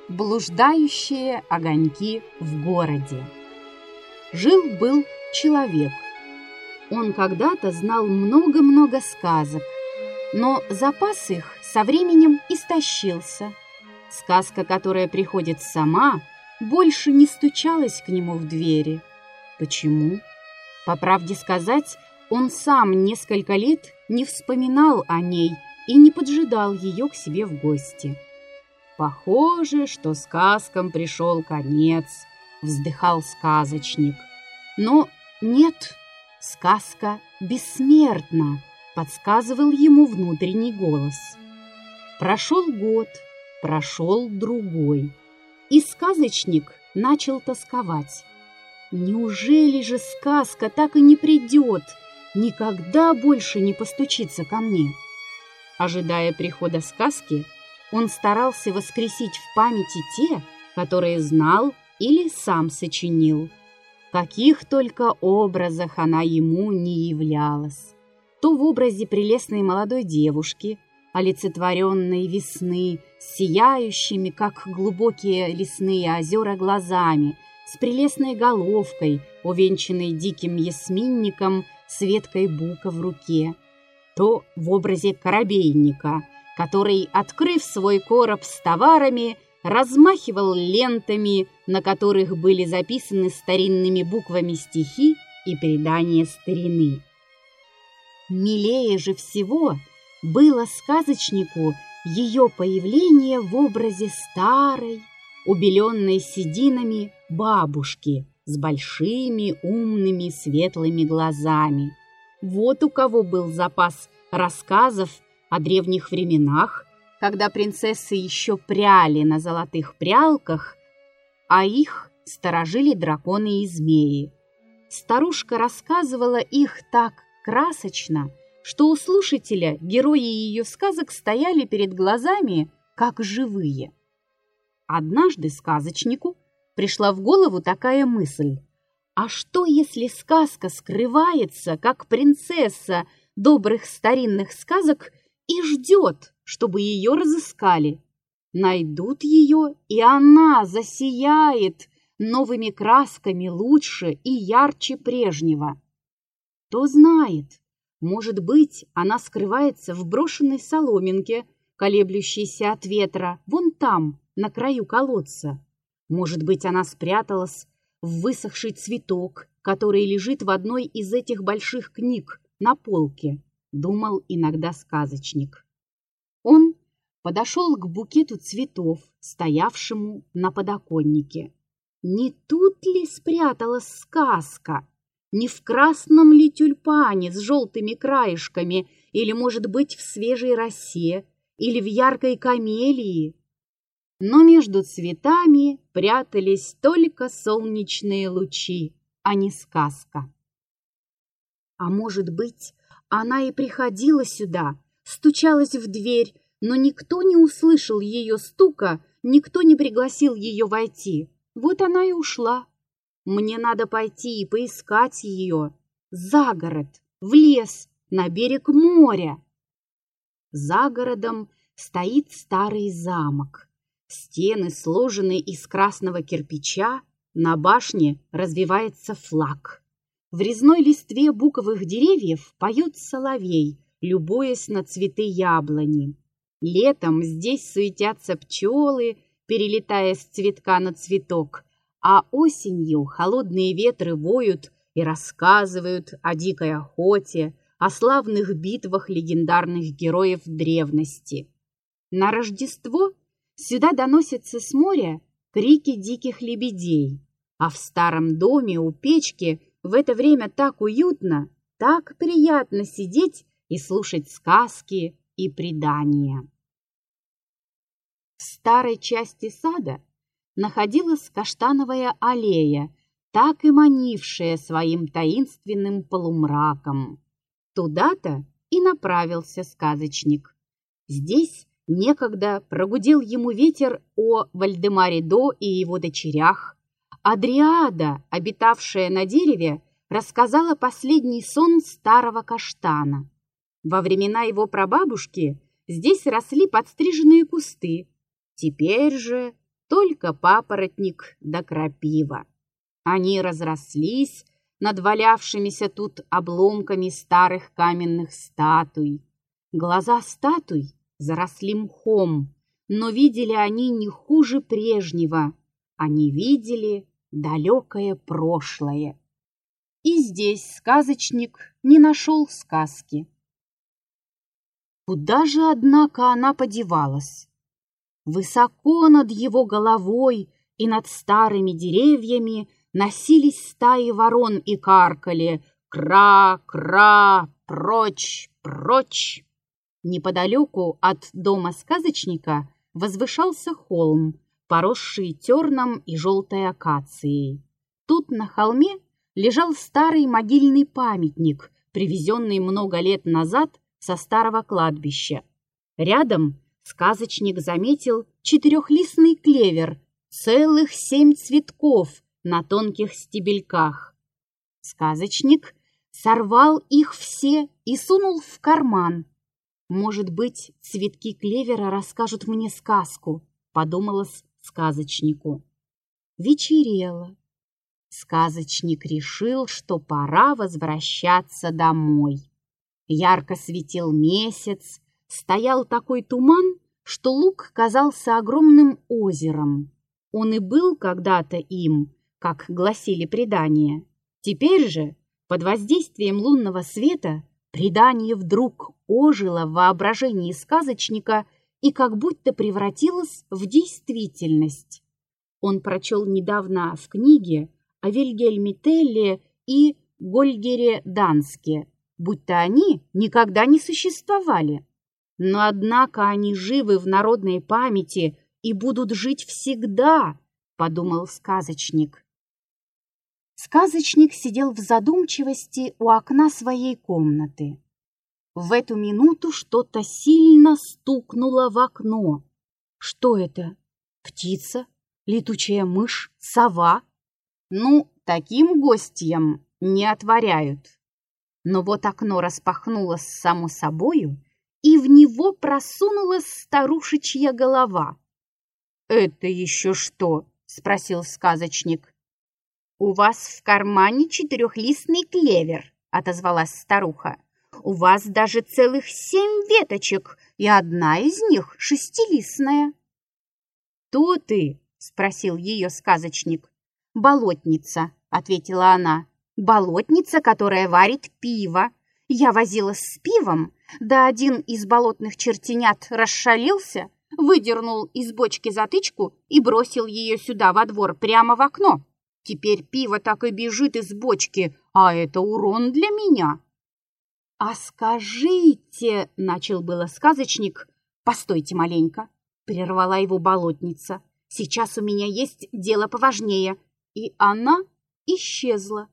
Блуждающие огоньки в городе. Жил-был человек. Он когда-то знал много-много сказок, но запас их со временем истощился. Сказка, которая приходит сама, больше не стучалась к нему в двери. Почему? По правде сказать, он сам несколько лет не вспоминал о ней и не поджидал ее к себе в гости. «Похоже, что сказкам пришел конец», — вздыхал сказочник. Но нет, сказка бессмертна, подсказывал ему внутренний голос. Прошел год, прошел другой, и сказочник начал тосковать. Неужели же сказка так и не придет, никогда больше не постучится ко мне? Ожидая прихода сказки, он старался воскресить в памяти те, которые знал или сам сочинил. В каких только образах она ему не являлась. То в образе прелестной молодой девушки, олицетворенной весны, с сияющими, как глубокие лесные озера, глазами, с прелестной головкой, увенчанной диким ясминником с веткой бука в руке, то в образе корабейника, который, открыв свой короб с товарами, размахивал лентами, на которых были записаны старинными буквами стихи и предания старины. Милее же всего было сказочнику ее появление в образе старой, убеленной сединами бабушки с большими, умными, светлыми глазами. Вот у кого был запас рассказов о древних временах, когда принцессы еще пряли на золотых прялках, а их сторожили драконы и змеи. Старушка рассказывала их так красочно, что у слушателя герои ее сказок стояли перед глазами, как живые. Однажды сказочнику пришла в голову такая мысль: а что, если сказка скрывается, как принцесса добрых старинных сказок, и ждет, чтобы ее разыскали? Найдут ее, и она засияет новыми красками лучше и ярче прежнего. Кто знает, может быть, она скрывается в брошенной соломинке, колеблющейся от ветра, вон там, на краю колодца. Может быть, она спряталась в высохший цветок, который лежит в одной из этих больших книг на полке, думал иногда сказочник. Он подошел к букету цветов, стоявшему на подоконнике. Не тут ли спряталась сказка? Не в красном ли тюльпане с желтыми краешками, или, может быть, в свежей росе, или в яркой камелии? Но между цветами прятались только солнечные лучи, а не сказка. А может быть, она и приходила сюда, стучалась в дверь, но никто не услышал ее стука, никто не пригласил ее войти. Вот она и ушла. Мне надо пойти и поискать ее за город, в лес, на берег моря. За городом стоит старый замок. Стены сложены из красного кирпича, на башне развивается флаг. В резной листве буковых деревьев поет соловей, любуясь на цветы яблони. Летом здесь суетятся пчелы, перелетая с цветка на цветок, а осенью холодные ветры воют и рассказывают о дикой охоте, о славных битвах легендарных героев древности. На Рождество сюда доносятся с моря крики диких лебедей, а в старом доме у печки в это время так уютно, так приятно сидеть и слушать сказки и предания. В старой части сада находилась каштановая аллея, так и манившая своим таинственным полумраком. Туда-то и направился сказочник. Здесь некогда прогудел ему ветер о Вальдемаре До и его дочерях, а Дриада, обитавшая на дереве, рассказала последний сон старого каштана. Во времена его прабабушки здесь росли подстриженные кусты. Теперь же только папоротник да крапива. Они разрослись над валявшимися тут обломками старых каменных статуй. Глаза статуй заросли мхом, но видели они не хуже прежнего. Они видели далекое прошлое. И здесь сказочник не нашел сказки. Куда же, однако, она подевалась? Высоко над его головой и над старыми деревьями носились стаи ворон и каркали: «Кра-кра! Прочь! Прочь!» Неподалеку от дома сказочника возвышался холм, поросший терном и желтой акацией. Тут на холме лежал старый могильный памятник, привезенный много лет назад со старого кладбища. Рядом сказочник заметил четырехлистный клевер, целых 7 цветков на тонких стебельках. Сказочник сорвал их все и сунул в карман. «Может быть, цветки клевера расскажут мне сказку», — подумалось сказочнику. Вечерело. Сказочник решил, что пора возвращаться домой. Ярко светил месяц, стоял такой туман, что луг казался огромным озером. Он и был когда-то им, как гласили предания. Теперь же, под воздействием лунного света, предание вдруг ожило в воображении сказочника и как будто превратилось в действительность. Он прочел недавно в книге о Вильгельме Телле и Гольгере Данске, будто они никогда не существовали. Но однако они живы в народной памяти и будут жить всегда, подумал сказочник. Сказочник сидел в задумчивости у окна своей комнаты. В эту минуту что-то сильно стукнуло в окно. Что это? Птица? Летучая мышь? Сова? Ну, таким гостям не отворяют. Но вот окно распахнулось само собою, и в него просунулась старушечья голова. «Это еще что?» — спросил сказочник. «У вас в кармане четырехлистный клевер», — отозвалась старуха. «У вас даже целых 7 веточек, и одна из них шестилистная». «Кто ты?» — спросил ее сказочник. «Болотница», — ответила она. «Болотница, которая варит пиво. Я возилась с пивом, да один из болотных чертенят расшалился, выдернул из бочки затычку и бросил ее сюда во двор прямо в окно. Теперь пиво так и бежит из бочки, а это урон для меня». «А скажите», — начал было сказочник. «Постойте маленько», — прервала его болотница. «Сейчас у меня есть дело поважнее». И она исчезла.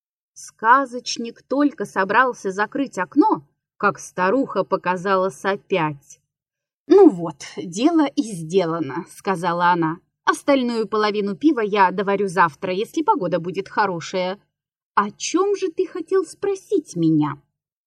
Сказочник только собрался закрыть окно, как старуха показалась опять. «Ну вот, дело и сделано», — сказала она. «Остальную половину пива я доварю завтра, если погода будет хорошая. О чем же ты хотел спросить меня?»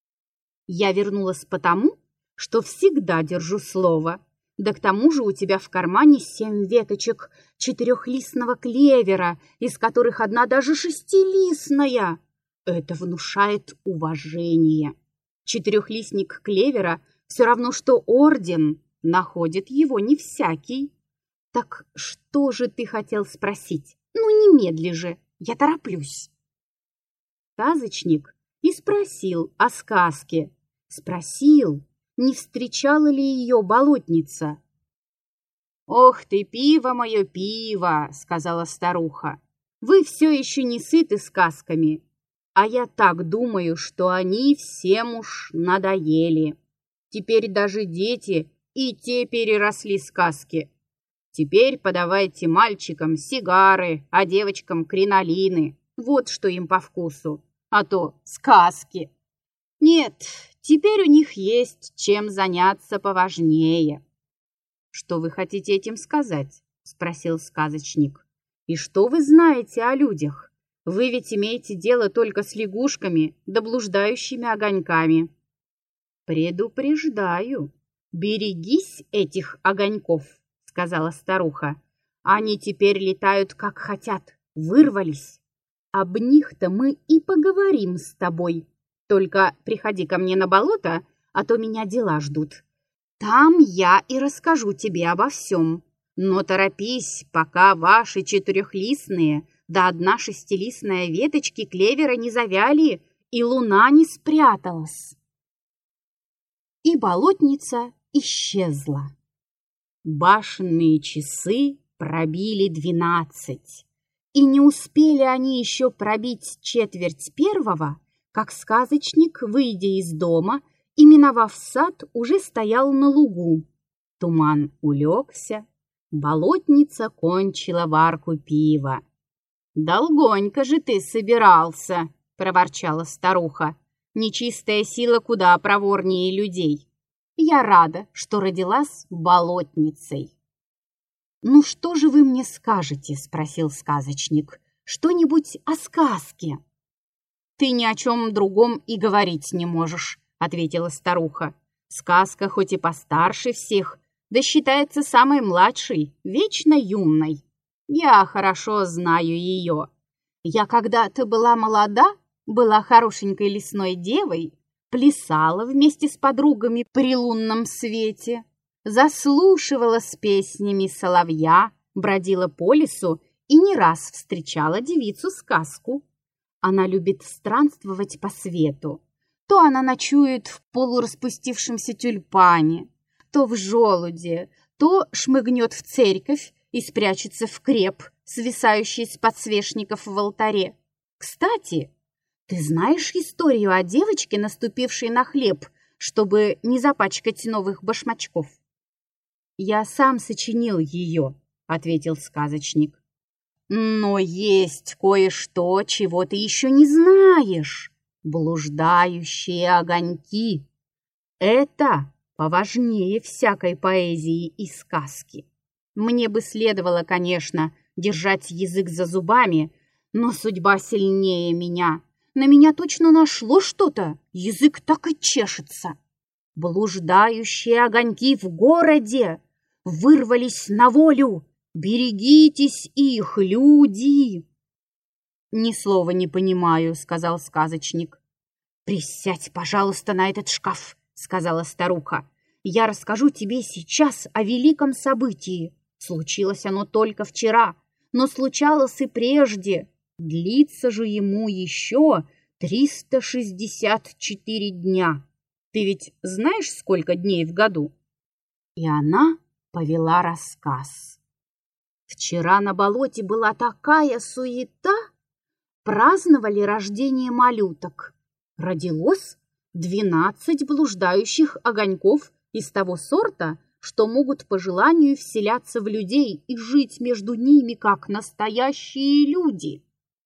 «Я вернулась потому, что всегда держу слово. Да к тому же у тебя в кармане 7 веточек четырехлистного клевера, из которых одна даже шестилистная. Это внушает уважение. Четырехлистник клевера все равно, что орден, находит его не всякий. Так что же ты хотел спросить? Ну, немедли же, я тороплюсь». Сказочник и спросил о сказке. Спросил, не встречала ли ее болотница. «Ох ты, пиво мое, пиво!» — сказала старуха. «Вы все еще не сыты сказками, а я так думаю, что они всем уж надоели. Теперь даже дети и те переросли сказки. Теперь подавайте мальчикам сигары, а девочкам кринолины. Вот что им по вкусу, а то сказки. Нет, теперь у них есть чем заняться поважнее». «Что вы хотите этим сказать?» — спросил сказочник. «И что вы знаете о людях? Вы ведь имеете дело только с лягушками да блуждающими огоньками». «Предупреждаю, берегись этих огоньков», — сказала старуха. Они теперь летают, как хотят, вырвались. Об них-то мы и поговорим с тобой. Только приходи ко мне на болото, а то меня дела ждут. Там я и расскажу тебе обо всем. Но торопись, пока ваши четырехлистные да одна шестилистная веточки клевера не завяли и луна не спряталась. И болотница исчезла. Башенные часы пробили 12, и не успели они еще пробить 1/4, как сказочник, выйдя из дома и миновав сад, уже стоял на лугу. Туман улегся, болотница кончила варку пива. «Долгонько же ты собирался!» — проворчала старуха. «Нечистая сила куда проворнее людей. Я рада, что родилась болотницей». «Ну что же вы мне скажете?» — спросил сказочник. «Что-нибудь о сказке?» «Ты ни о чем другом и говорить не можешь», — ответила старуха. «Сказка хоть и постарше всех, да считается самой младшей, вечно юной. Я хорошо знаю ее. Я когда-то была молода, была хорошенькой лесной девой, плясала вместе с подругами при лунном свете, заслушивала с песнями соловья, бродила по лесу и не раз встречала девицу-сказку. Она любит странствовать по свету. То она ночует в полураспустившемся тюльпане, то в желуде, то шмыгнет в церковь и спрячется в креп, свисающий с подсвечников в алтаре. Кстати, ты знаешь историю о девочке, наступившей на хлеб, чтобы не запачкать новых башмачков? «Я сам сочинил ее», — ответил сказочник. «Но есть кое-что, чего ты еще не знаешь. Блуждающие огоньки. Это поважнее всякой поэзии и сказки. Мне бы следовало, конечно, держать язык за зубами, но судьба сильнее меня. На меня точно нашло что-то, язык так и чешется. Блуждающие огоньки в городе вырвались на волю. Берегитесь их, люди!» «Ни слова не понимаю», — сказал сказочник. «Присядь, пожалуйста, на этот шкаф», — сказала старуха. «Я расскажу тебе сейчас о великом событии. Случилось оно только вчера, но случалось и прежде. Длится же ему еще 364 дня. Ты ведь знаешь, сколько дней в году?» И она повела рассказ. Вчера на болоте была такая суета. Праздновали рождение малюток. Родилось 12 блуждающих огоньков из того сорта, что могут по желанию вселяться в людей и жить между ними, как настоящие люди.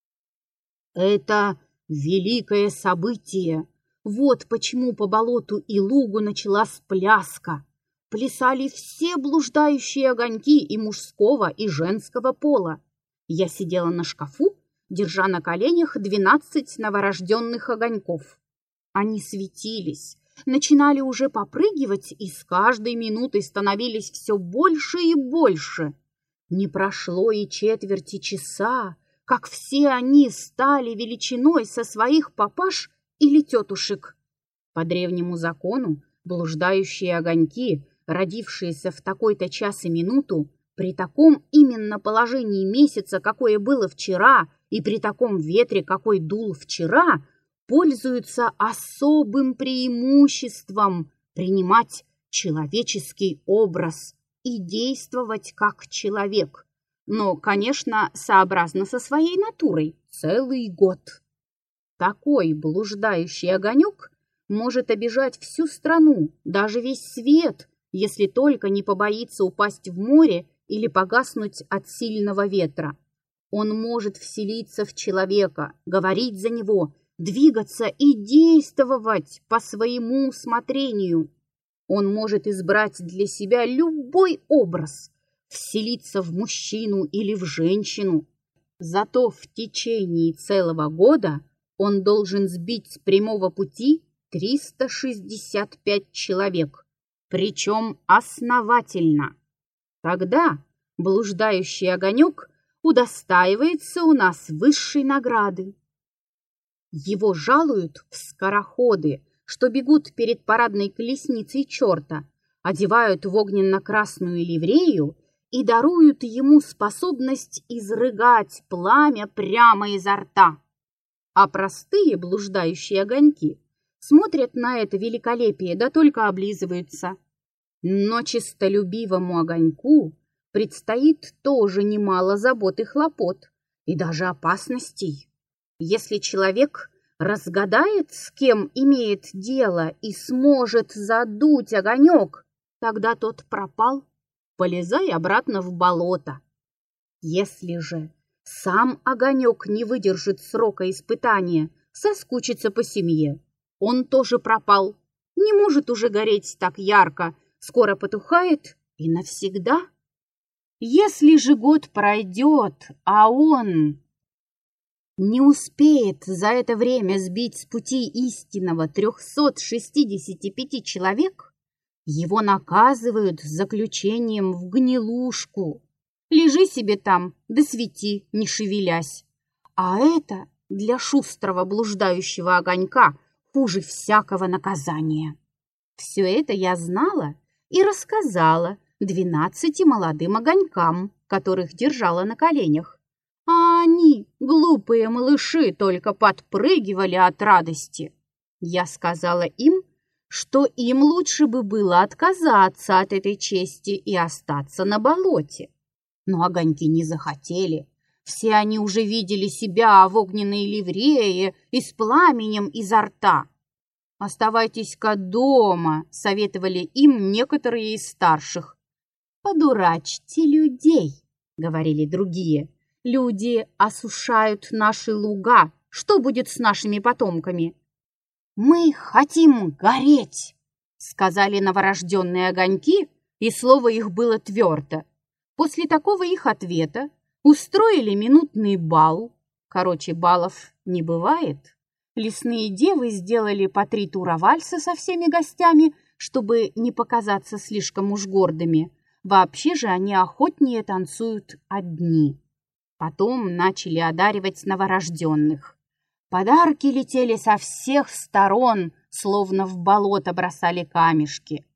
Это великое событие. Вот почему по болоту и лугу началась пляска. Плясали все блуждающие огоньки и мужского, и женского пола. Я сидела на шкафу, держа на коленях 12 новорожденных огоньков. Они светились, начинали уже попрыгивать и с каждой минутой становились все больше и больше. Не прошло и четверти часа, как все они стали величиной со своих папаш или тетушек. По древнему закону блуждающие огоньки, родившиеся в такой-то час и минуту, при таком именно положении месяца, какое было вчера, и при таком ветре, какой дул вчера, пользуются особым преимуществом принимать человеческий образ и действовать как человек, но, конечно, сообразно со своей натурой целый год. Такой блуждающий огонек может обижать всю страну, даже весь свет, если только не побоится упасть в море или погаснуть от сильного ветра. Он может вселиться в человека, говорить за него, двигаться и действовать по своему усмотрению. Он может избрать для себя любой образ, вселиться в мужчину или в женщину. Зато в течение целого года он должен сбить с прямого пути 365 человек, причем основательно. Тогда блуждающий огонек удостаивается у нас высшей награды. Его жалуют в скороходы, что бегут перед парадной колесницей черта, одевают в огненно-красную ливрею и даруют ему способность изрыгать пламя прямо изо рта. А простые блуждающие огоньки смотрят на это великолепие, да только облизываются. Но честолюбивому огоньку предстоит тоже немало забот и хлопот, и даже опасностей. Если человек разгадает, с кем имеет дело, и сможет задуть огонек, тогда тот пропал, полезай обратно в болото. Если же сам огонек не выдержит срока испытания, соскучится по семье, он тоже пропал, не может уже гореть так ярко, скоро потухает и навсегда. Если же год пройдет, а он не успеет за это время сбить с пути истинного 365 человек, его наказывают заключением в гнилушку. Лежи себе там, да свети, не шевелясь. А это для шустрого блуждающего огонька хуже всякого наказания. Все это я знала и рассказала 12 молодым огонькам, которых держала на коленях. А они, глупые малыши, только подпрыгивали от радости. Я сказала им, что им лучше бы было отказаться от этой чести и остаться на болоте. Но огоньки не захотели. Все они уже видели себя в огненной ливрее и с пламенем изо рта. «Оставайтесь-ка дома», — советовали им некоторые из старших. «Подурачьте людей», — говорили другие. «Люди осушают наши луга. Что будет с нашими потомками?» «Мы хотим гореть», — сказали новорожденные огоньки, и слово их было твердо. После такого их ответа устроили минутный бал. Короче, балов не бывает. Лесные девы сделали по 3 тура вальса со всеми гостями, чтобы не показаться слишком уж гордыми. Вообще же они охотнее танцуют одни. Потом начали одаривать новорожденных. Подарки летели со всех сторон, словно в болото бросали камешки.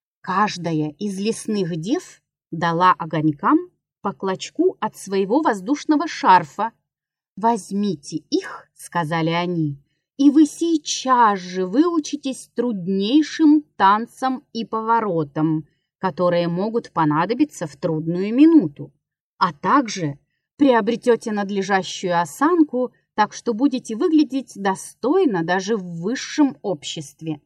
Каждая из лесных дев дала огонькам по клочку от своего воздушного шарфа. «Возьмите их, — сказали они, — и вы сейчас же выучитесь труднейшим танцам и поворотам, которые могут понадобиться в трудную минуту, а также приобретете надлежащую осанку, так что будете выглядеть достойно даже в высшем обществе».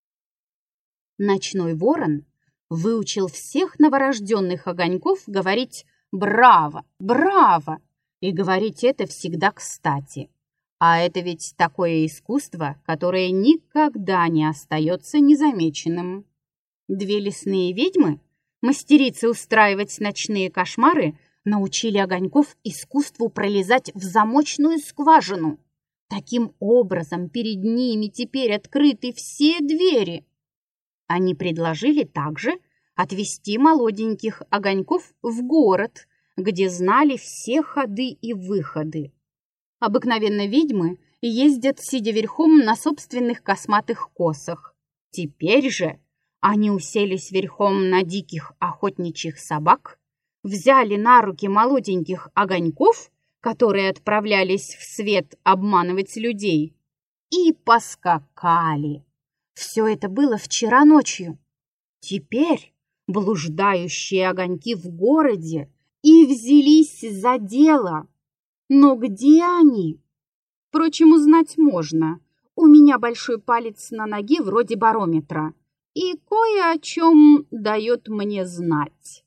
Ночной ворон выучил всех новорожденных огоньков говорить «браво! Браво!» и говорить это всегда кстати. А это ведь такое искусство, которое никогда не остается незамеченным. 2 лесные ведьмы, мастерицы устраивать ночные кошмары, научили огоньков искусству пролезать в замочную скважину. Таким образом, перед ними теперь открыты все двери. Они предложили также отвезти молоденьких огоньков в город, где знали все ходы и выходы. Обыкновенно ведьмы ездят, сидя верхом на собственных косматых косах. Теперь же они уселись верхом на диких охотничьих собак, взяли на руки молоденьких огоньков, которые отправлялись в свет обманывать людей, и поскакали. Все это было вчера ночью. Теперь блуждающие огоньки в городе и взялись за дело. Но где они? Впрочем, узнать можно. У меня большой палец на ноге вроде барометра, и кое о чем дает мне знать.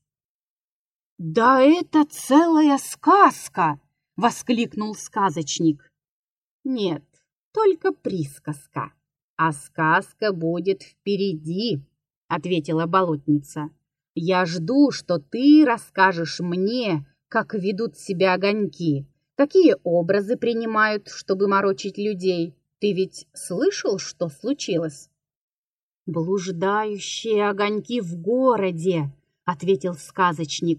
«Да это целая сказка!» — воскликнул сказочник. «Нет, только присказка, а сказка будет впереди», — ответила болотница. «Я жду, что ты расскажешь мне, как ведут себя огоньки, какие образы принимают, чтобы морочить людей. Ты ведь слышал, что случилось?» «Блуждающие огоньки в городе», — ответил сказочник.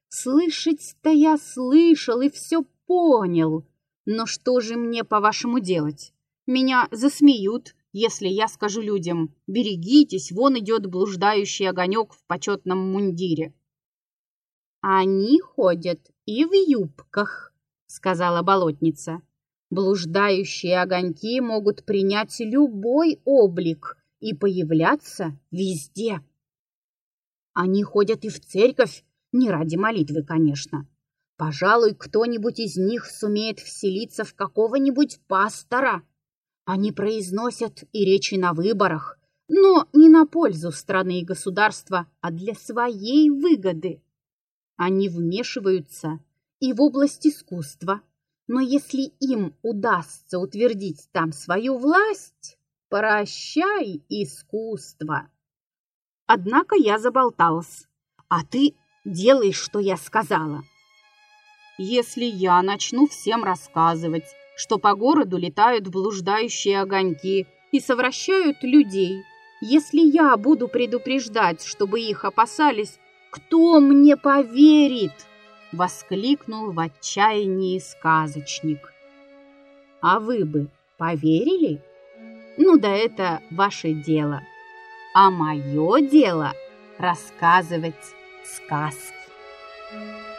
Слышать-то я слышал и все понял. Но что же мне, по-вашему, делать? Меня засмеют, если я скажу людям: берегитесь, вон идет блуждающий огонек в почетном мундире. Они ходят и в юбках, сказала болотница. Блуждающие огоньки могут принять любой облик и появляться везде. Они ходят и в церковь, не ради молитвы, конечно. Пожалуй, кто-нибудь из них сумеет вселиться в какого-нибудь пастора. Они произносят и речи на выборах, но не на пользу страны и государства, а для своей выгоды. Они вмешиваются и в область искусства, но если им удастся утвердить там свою власть, прощай искусство. Однако я заболталась, а ты делай, что я сказала. Если я начну всем рассказывать, что по городу летают блуждающие огоньки и совращают людей, если я буду предупреждать, чтобы их опасались, кто мне поверит? Воскликнул в отчаянии сказочник. А вы бы поверили? Ну да это ваше дело. А мое дело рассказывать сказки.